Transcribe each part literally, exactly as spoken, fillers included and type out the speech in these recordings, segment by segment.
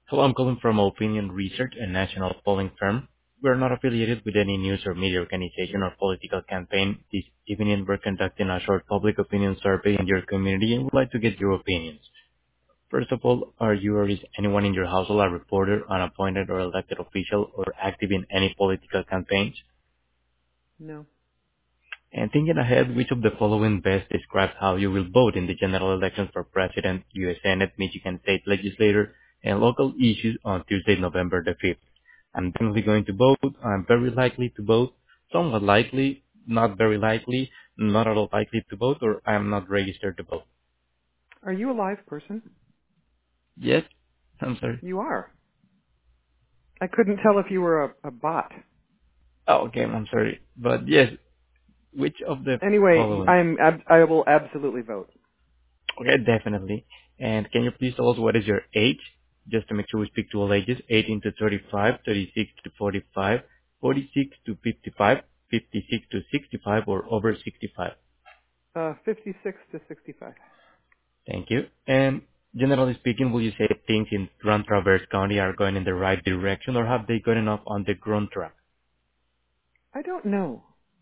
Hello, I'm calling from Opinion Research, a national polling firm. We are not affiliated with any news or media organization or political campaign. This evening, we're conducting a short public opinion survey in your community and would like to get your opinions. First of all, are you or is anyone in your household a reporter, an appointed or elected official, or active in any political campaigns? No. And thinking ahead, which of the following best describes how you will vote in the general elections for President, U S Senate, Michigan State Legislature, and local issues on Tuesday, November the fifth? I'm definitely going to vote. I'm very likely to vote. Somewhat likely, not very likely, not at all likely to vote, or I'm not registered to vote. Are you a live person? Yes? I'm sorry. You are. I couldn't tell if you were a, a bot. Oh, okay, I'm sorry. But yes, which of the Anyway, following? I'm ab- I will absolutely vote. Okay, definitely. And can you please tell us what is your age? Just to make sure we speak to all ages, eighteen to thirty-five, thirty-six to forty-five, forty-six to fifty-five, fifty-six to sixty-five, or over sixty-five. Uh, fifty-six to sixty-five. Thank you. And generally speaking, will you say things in Grand Traverse County are going in the right direction, or have they gotten off on the ground track? I don't know.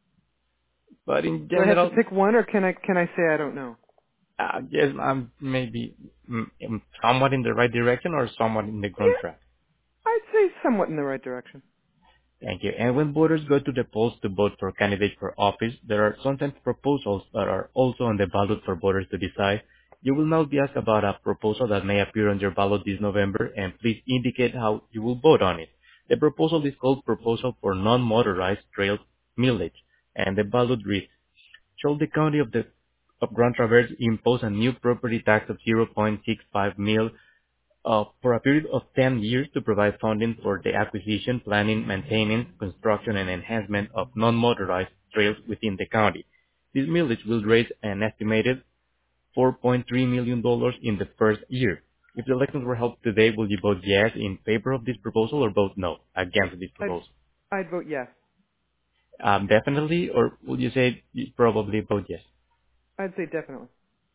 But in Do I have to general, pick one, or can I can I say I don't know? uh, yes, I'm maybe mm, mm, somewhat in the right direction or somewhat in the ground Yeah, track. I'd say somewhat in the right direction. Thank you. And when voters go to the polls to vote for candidates for office, there are sometimes proposals that are also on the ballot for voters to decide. You will now be asked about a proposal that may appear on your ballot this November, and please indicate how you will vote on it. The proposal is called Proposal for Non-Motorized Trail Millage, and the ballot reads, shall the county of the of Grand Traverse impose a new property tax of zero point six five mil uh, for a period of ten years to provide funding for the acquisition, planning, maintenance, construction, and enhancement of non-motorized trails within the county. This millage will raise an estimated four point three million dollars in the first year. If the elections were held today, will you vote yes in favor of this proposal or vote no against this I'd proposal? I'd vote yes. Um, definitely, or would you say you probably vote yes? I'd say definitely.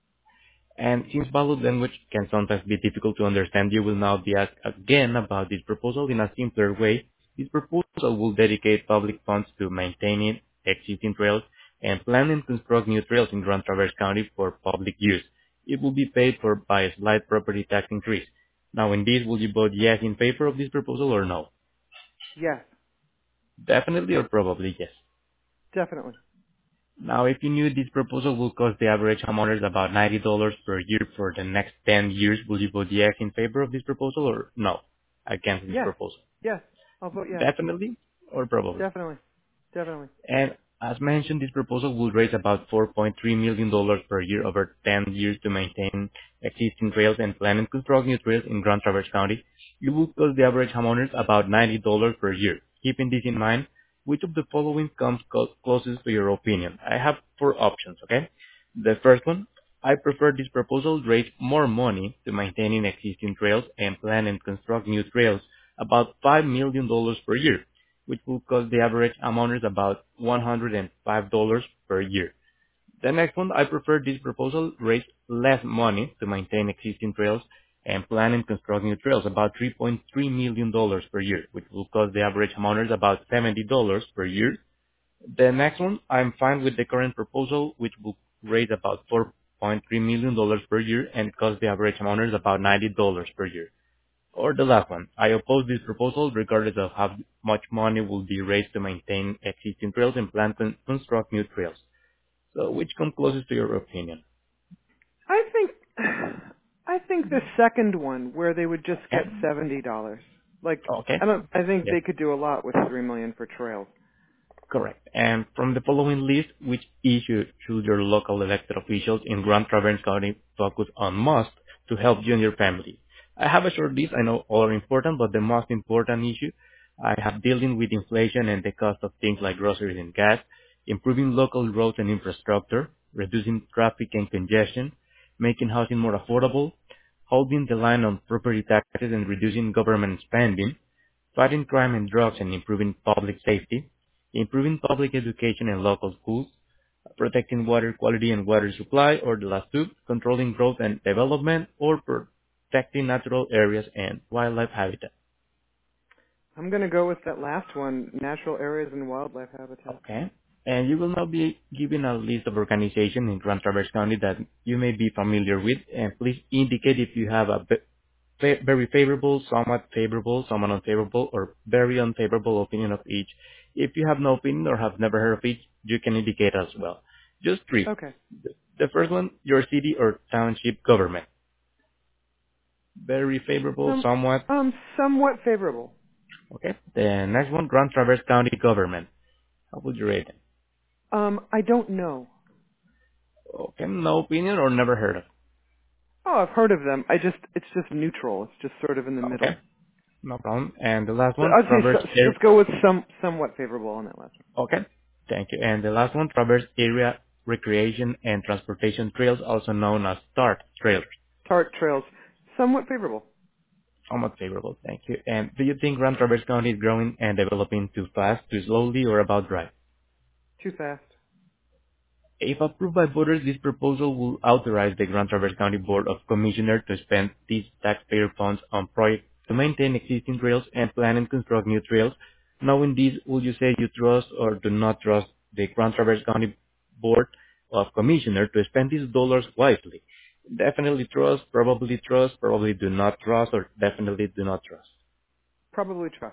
And since ballot language can sometimes be difficult to understand, you will now be asked again about this proposal in a simpler way. This proposal will dedicate public funds to maintaining existing trails and plan and construct new trails in Grand Traverse County for public use. It will be paid for by a slight property tax increase. Now, in this, will you vote yes in favor of this proposal or no? Yes, Definitely or probably yes. definitely. Now, if you knew this proposal will cost the average homeowners about ninety dollars per year for the next ten years, will you vote yes in favor of this proposal or no against this Yes, proposal? yes. I'll vote yes. Definitely or probably. Definitely, definitely. And as mentioned, this proposal will raise about four point three million dollars per year over ten years to maintain existing trails and plan and construct new trails in Grand Traverse County. It will cost the average homeowners about ninety dollars per year. Keeping this in mind, which of the following comes co- closest to your opinion? I have four options, okay? The first one, I prefer this proposal raise more money to maintaining existing trails and plan and construct new trails, about five million dollars per year, which will cost the average homeowners about one hundred five dollars per year. The next one, I prefer this proposal raise less money to maintain existing trails and plan and construct new trails, about three point three million dollars per year, which will cost the average homeowners about seventy dollars per year. The next one, I'm fine with the current proposal, which will raise about four point three million dollars per year and cost the average homeowners about ninety dollars per year. Or the last one, I oppose this proposal regardless of how much money will be raised to maintain existing trails and plan to construct new trails. So which comes closest to your opinion? I think I think the second one where they would just get Okay? seventy dollars. Like Okay. I don't I think Yes, they could do a lot with three million for trails. correct. And from the following list, which issue should your local elected officials in Grand Traverse County focus on most to help you and your family? I have a short list. I know all are important, but the most important issue I have dealing with inflation and the cost of things like groceries and gas, improving local roads and infrastructure, reducing traffic and congestion, making housing more affordable, holding the line on property taxes and reducing government spending, fighting crime and drugs and improving public safety, improving public education and local schools, protecting water quality and water supply, or the last two, controlling growth and development, or pro- protecting natural areas and wildlife habitat. I'm going to go with that last one, natural areas and wildlife habitat. Okay. And you will now be given a list of organizations in Grand Traverse County that you may be familiar with, and please indicate if you have a ve- fa- very favorable, somewhat favorable, somewhat unfavorable, or very unfavorable opinion of each. If you have no opinion or have never heard of each, you can indicate as well. Just three. Okay. The first one, your city or township government. Very favorable, Some, somewhat. um, somewhat favorable. Okay. The next one, Grand Traverse County government. How would you rate it? Um, I don't know. Okay, no opinion or never heard of. Oh, I've heard of them. I just, it's just neutral. It's just sort of in the middle. Okay, no problem. And the last So one, I'd say Traverse so, Air. let's go with some, somewhat favorable on that last one. Okay, thank you. And the last one, Traverse Area Recreation and Transportation Trails, also known as TART trails. Tart trails, somewhat favorable. Somewhat favorable, thank you. And do you think Grand Traverse County is growing and developing too fast, too slowly, or about right? Too fast. If approved by voters, this proposal will authorize the Grand Traverse County Board of Commissioners to spend these taxpayer funds on projects to maintain existing trails and plan and construct new trails. Knowing this, would you say you trust or do not trust the Grand Traverse County Board of Commissioners to spend these dollars wisely? Definitely trust, probably trust, probably do not trust, or definitely do not trust. Probably trust.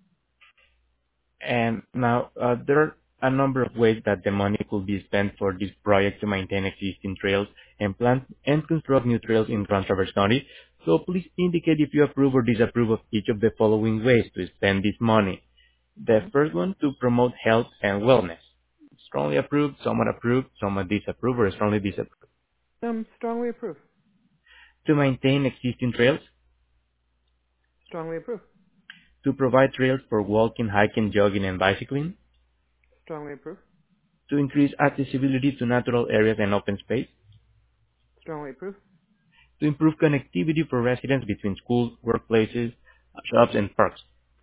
And now, uh, there are a number of ways that the money could be spent for this project to maintain existing trails and plan and construct new trails in Grand Traverse County. So please indicate if you approve or disapprove of each of the following ways to spend this money. The hmm first one, to promote health and wellness. Strongly approved, somewhat approved, somewhat disapproved, or strongly disapproved. Um, strongly approve. To maintain existing trails. Strongly approve. To provide trails for walking, hiking, jogging, and bicycling. Strongly approve. To increase accessibility to natural areas and open space. Strongly approve. To improve connectivity for residents between schools, workplaces, shops, and parks.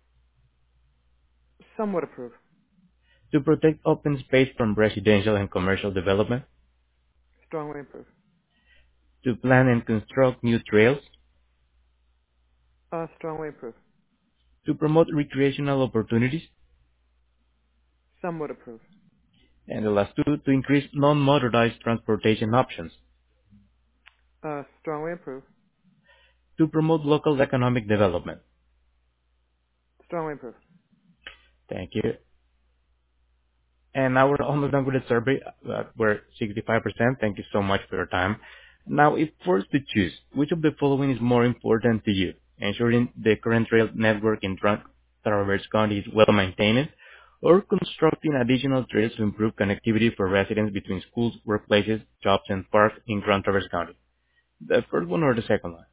Somewhat approve. To protect open space from residential and commercial development. Strongly approve. To plan and construct new trails. Uh, strongly approve. To promote recreational opportunities. Somewhat approve. And the last two, to increase non-motorized transportation options. Uh, strongly approve. To promote local economic development. Strongly approve. Thank you. And now we're almost done with the survey. Uh, we're sixty-five percent. Thank you so much for your time. Now, if forced to choose, which of the following is more important to you? Ensuring the current rail network in Tra- Traverse County is well maintained, or constructing additional trails to improve connectivity for residents between schools, workplaces, jobs, and parks in Grand Traverse County? The first one or the second one?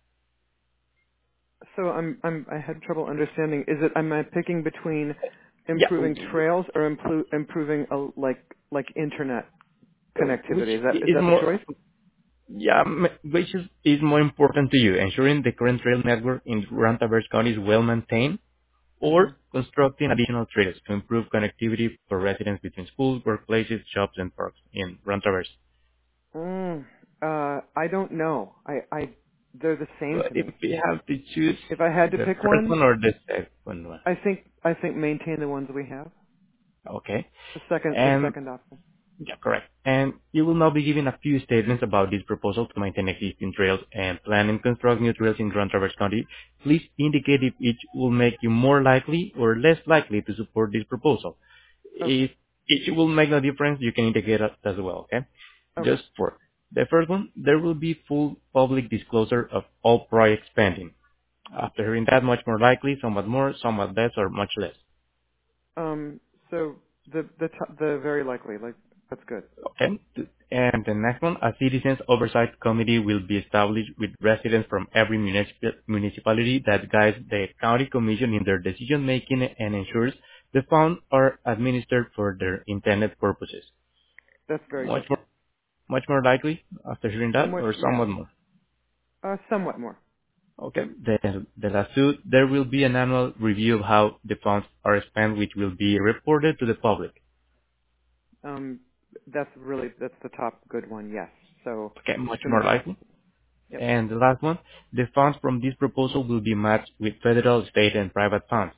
So I'm, I'm, I had trouble understanding. Is it, am I picking between Yeah. improving trails or impro- improving a, like, like internet Which connectivity? Is that, is is that the more? choice? Yeah, m- which is, is more important to you? Ensuring the current rail network in Grand Traverse County is well maintained, hmm or constructing additional trails to improve connectivity for residents between schools, workplaces, shops, and parks in Grand Traverse. Mm, uh, I don't know. I, I, they're the same So to if me. we have to choose If I had to the pick first one, one or the second one, I think, I think maintain the ones we have. okay? The second, the And second option. yeah, correct. And you will now be given a few statements about this proposal to maintain existing trails and plan and construct new trails in Grand Traverse County. Please indicate if each will make you more likely or less likely to support this proposal. Okay. If each will make no difference, you can indicate that as well, okay? Okay. Just for the first one, there will be full public disclosure of all project spending. After hearing that, much more likely, somewhat more, somewhat less, or much less. Um, so the, the, t- the very likely, like, that's good. Okay. And the next one, a citizens oversight committee will be established with residents from every municip- municipality that guides the county commission in their decision making and ensures the funds are administered for their intended purposes. That's very Much good. more, much more likely after hearing that, Much, or yeah. somewhat more. Uh, somewhat more. Okay. The, the last two, there will be an annual review of how the funds are spent, which will be reported to the public. Um, that's really, that's the top good one, yes. So Okay. Much more similar. likely. Yep. And the last one, the funds from this proposal will be matched with federal, state, and private funds.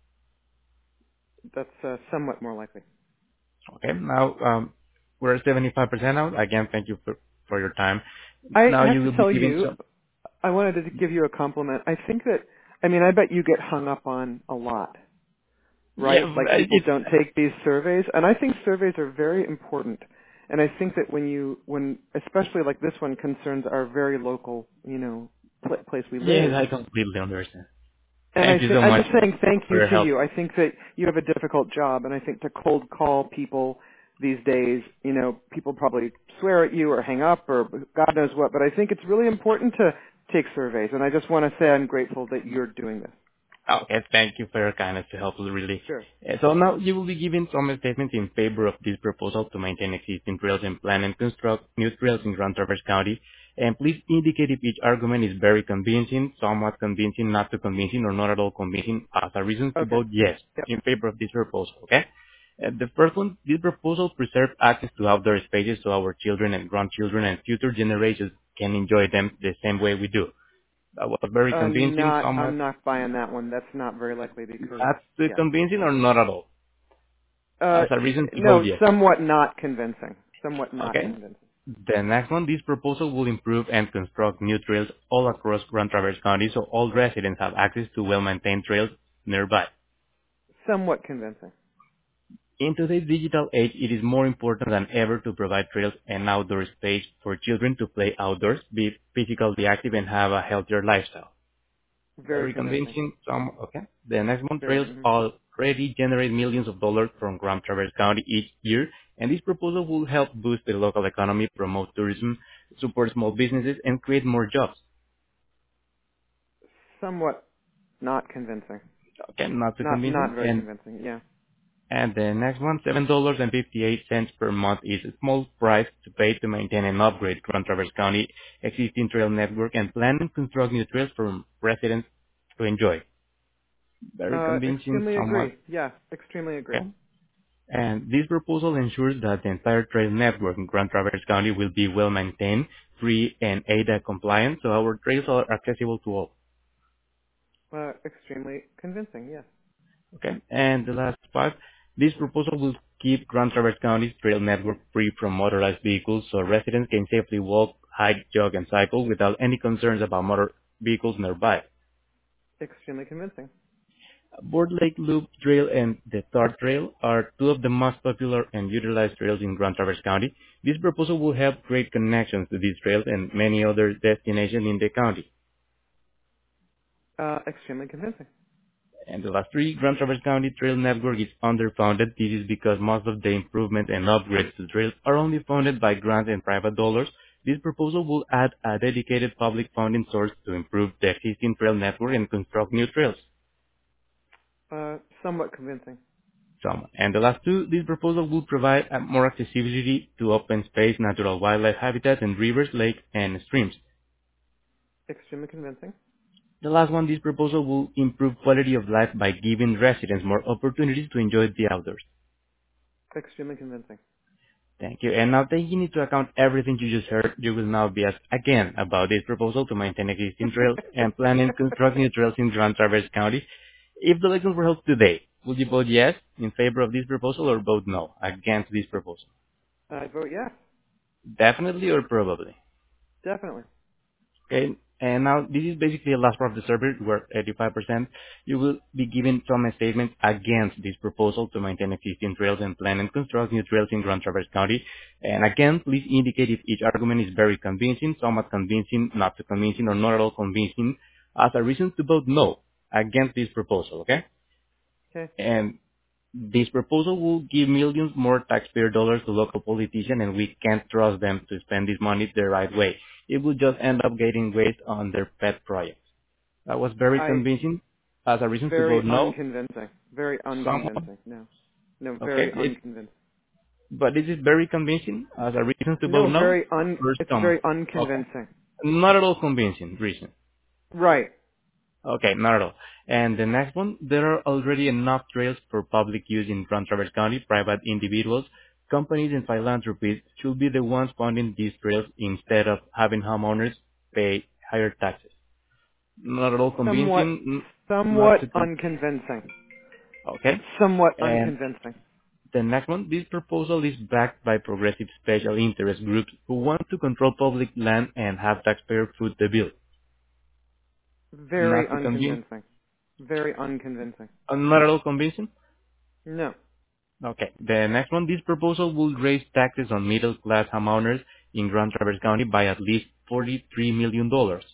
That's uh, somewhat more likely. Okay, now um, we're seventy-five percent out. Again, thank you for, for your time. I Now have you to will be tell given you, some. I wanted to give you a compliment. I think that, I mean, I bet you get hung up on a lot, Yeah, right? Like people it's don't take these surveys, and I think surveys are very important. And I think that when you, when, especially like this one concerns our very local, you know, pl- place we yes, live. I completely understand. And I Thank you think so I'm much just saying thank for you your to help. you. I think that you have a difficult job, and I think to cold call people these days, you know, people probably swear at you or hang up or God knows what. But I think it's really important to take surveys, and I just want to say I'm grateful that you're doing this. Okay, thank you for your kindness to help us really. Sure. Uh, So now you will be given some statements in favor of this proposal to maintain existing trails and plan and construct new trails in Grand Traverse County. And please indicate if each argument is very convincing, somewhat convincing, not too convincing, or not at all convincing as a reason to Okay. vote yes Yep. in favor of this proposal, okay? Uh, the first one, this proposal preserves access to outdoor spaces so our children and grandchildren and future generations can enjoy them the same way we do. That was very I'm convincing, not. somewhat I'm not buying that one. That's not very likely because not too yeah. convincing or not at all? Uh, As a reason to vote no, yes. somewhat not convincing. Somewhat not Okay? convincing. The next one, this proposal will improve and construct new trails all across Grand Traverse County so all residents have access to well-maintained trails nearby. Somewhat convincing. In today's digital age, it is more important than ever to provide trails and outdoor space for children to play outdoors, be physically active, and have a healthier lifestyle. Very Very convincing. convincing. Some okay. The next one, Very. trails mhm. already generate millions of dollars from Grand Traverse County each year, and this proposal will help boost the local economy, promote tourism, support small businesses, and create more jobs. Somewhat not convincing. Okay, not too Not convincing. not very And convincing. Yeah. and the next one, seven dollars and fifty-eight cents per month is a small price to pay to maintain and upgrade Grand Traverse County existing trail network and plan and construct new trails for residents to enjoy. Very Uh, convincing, extremely somewhat. agree. Yeah, extremely agree. Okay. And this proposal ensures that the entire trail network in Grand Traverse County will be well maintained, free, and A D A compliant, so our trails are accessible to all. Uh, extremely convincing. Yes. Okay? And the last part, this proposal will keep Grand Traverse County's trail network free from motorized vehicles, so residents can safely walk, hike, jog, and cycle without any concerns about motor vehicles nearby. Extremely convincing. Board Lake Loop Trail and the Tar Trail are two of the most popular and utilized trails in Grand Traverse County. This proposal will help create connections to these trails and many other destinations in the county. Uh, extremely convincing. And the last three, Grand Traverse County Trail Network is underfunded. This is because most of the improvements and upgrades to trails are only funded by grants and private dollars. This proposal will add a dedicated public funding source to improve the existing trail network and construct new trails. Uh, somewhat convincing. Some. And the last two, this proposal will provide uh, more accessibility to open space, natural wildlife habitats, and rivers, lakes, and streams. Extremely convincing. The last one, this proposal will improve quality of life by giving residents more opportunities to enjoy the outdoors. Extremely convincing. Thank you. And now taking into account everything you just heard, you will now be asked again about this proposal to maintain existing trails and plan and construct new trails in Grand Traverse County. If the elections were held today, would you vote yes in favor of this proposal or vote no against this proposal? I vote yes. Definitely or probably? Definitely. Okay. And now this is basically the last part of the survey where eighty-five percent you will be given some statements against this proposal to maintain existing trails and plan and construct new trails in Grand Traverse County. And again, please indicate if each argument is very convincing, somewhat convincing, not too convincing, or not at all convincing as a reason to vote no against this proposal, okay? Okay. And this proposal will give millions more taxpayer dollars to local politicians, and we can't trust them to spend this money the right way. It will just end up getting waste on their pet projects. That was very I convincing as a reason to very vote no. unconvincing. Very Someone, unconvincing. No. No. okay, Very it, unconvincing. but this is very convincing as a reason to vote No. no. Very un. For It's some, very okay, unconvincing. not at all convincing reason. Right. Okay, not at all. And the next one, there are already enough trails for public use in Grand Traverse County. Private individuals, companies, and philanthropies should be the ones funding these trails instead of having homeowners pay higher taxes. Not at all Somewhat, convincing. n- Not somewhat too con- unconvincing. okay. Somewhat And unconvincing. the next one, this proposal is backed by progressive special interest groups who want to control public land and have taxpayer foot the bill. Very Not too convincing. unconvincing. Very unconvincing. uh, Not at all convincing. No. Okay. The next one, this proposal will raise taxes on middle-class homeowners in Grand Traverse County by at least forty-three million dollars.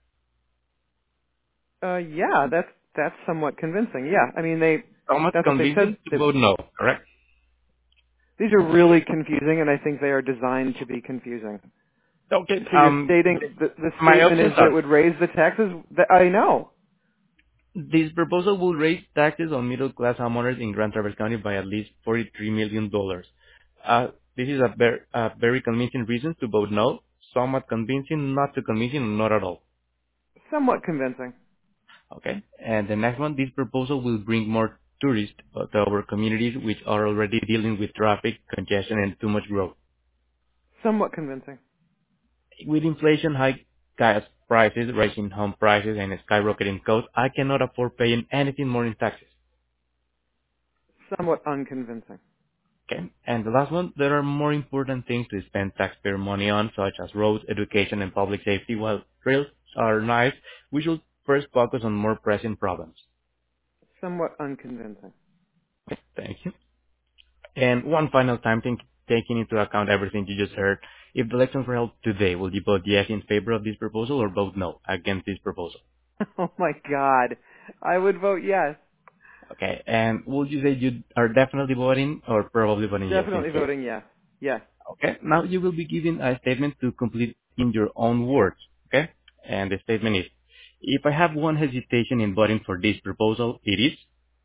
Uh, yeah, that's that's somewhat convincing. Yeah, I mean they Somewhat that's what they said. convincing to They, vote no, correct? these are really confusing, and I think they are designed to be confusing. Okay. So you're Um, stating the, the my statement is options that it are, would raise the taxes. That I know. this proposal will raise taxes on middle-class homeowners in Grand Traverse County by at least forty-three million dollars. Uh, this is a very, a very convincing reason to vote no. Somewhat convincing, not too convincing, not at all. Somewhat convincing. Okay. And the next one, this proposal will bring more tourists uh, to our communities, which are already dealing with traffic, congestion, and too much growth. Somewhat convincing. With inflation, high gas prices, rising home prices, and skyrocketing costs, I cannot afford paying anything more in taxes. Somewhat unconvincing. Okay. And the last one, there are more important things to spend taxpayer money on, such as roads, education, and public safety. While trails are nice, we should first focus on more pressing problems. Somewhat unconvincing. Okay. Thank you. And one final time, think, taking into account everything you just heard, if the elections were held today, will you vote yes in favor of this proposal or vote no against this proposal? Oh my God, I would vote yes. Okay. And would you say you are definitely voting or probably voting yes in Definitely favor? voting yes. Yes. Okay. Now you will be given a statement to complete in your own words. Okay. And the statement is, if I have one hesitation in voting for this proposal, it is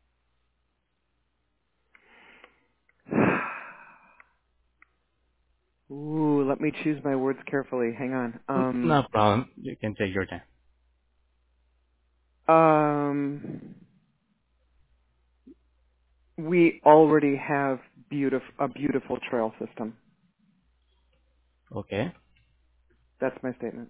Ooh, let me choose my words carefully. Hang on. Um, no problem. You can take your time. um, we already have beautif- a beautiful trail system. Okay. That's my statement.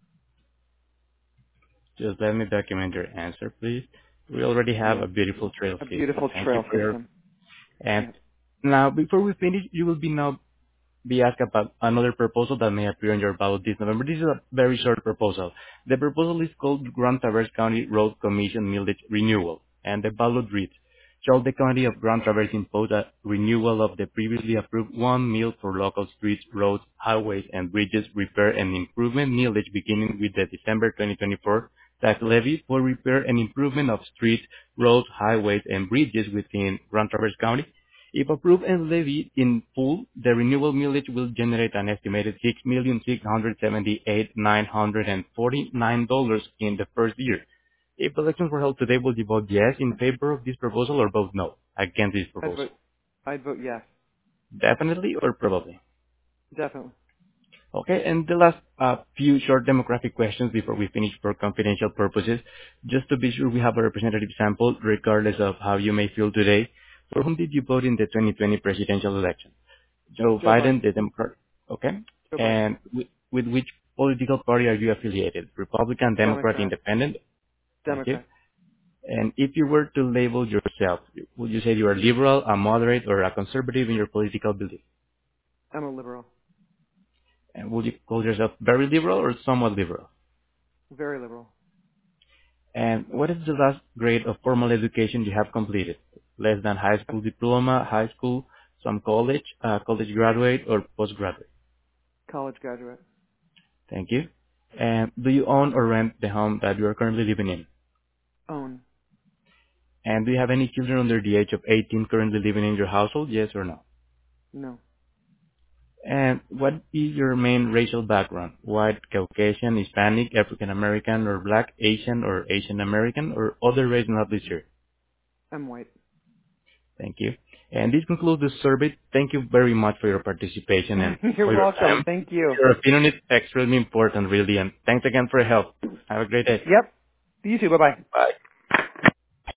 Just let me document your answer, please. We already have Yeah, a beautiful trail a system. beautiful Thank you trail for your. system. And Yeah. now, before we finish, you will be now be asked about another proposal that may appear on your ballot this November. This is a very short proposal. The proposal is called Grand Traverse County Road Commission Millage Renewal, and the ballot reads, shall the County of Grand Traverse impose a renewal of the previously approved one mil for local streets, roads, highways, and bridges repair and improvement millage beginning with the December twenty twenty-four tax levy for repair and improvement of streets, roads, highways, and bridges within Grand Traverse County? If approved and levied in full, the renewal millage will generate an estimated six million six hundred seventy-eight thousand nine hundred forty-nine dollars in the first year. If elections were held today, would you vote yes in favor of this proposal or vote no against this I'd proposal? vote. I'd vote yes. Definitely or probably? Definitely. Okay, and the last uh, few short demographic questions before we finish for confidential purposes, just to be sure we have a representative sample, regardless of how you may feel today. For whom did you vote in the twenty twenty presidential election? Joe Joe Biden, Biden. the Democrat. Okay. Joe Biden. And with, with which political party are you affiliated? Republican, Democrat, Democrat. Independent? Thank you. Democrat. And if you were to label yourself, would you say you are liberal, a moderate, or a conservative in your political belief? I'm a liberal. And would you call yourself very liberal or somewhat liberal? Very liberal. And what is the last grade of formal education you have completed? Less than high school diploma, high school, some college, uh, college graduate, or postgraduate? College graduate. Thank you. And do you own or rent the home that you are currently living in? Own. And do you have any children under the age of eighteen currently living in your household? Yes or no? No. And what is your main racial background? White, Caucasian, Hispanic, African American, or Black, Asian, or Asian American, or other race not listed? I'm white. Thank you. And this concludes the survey. Thank you very much for your participation and You're for your welcome. time. Thank you. Your opinion is extremely important, really, and thanks again for your help. Have a great day. Yep. You too. Bye bye. Bye.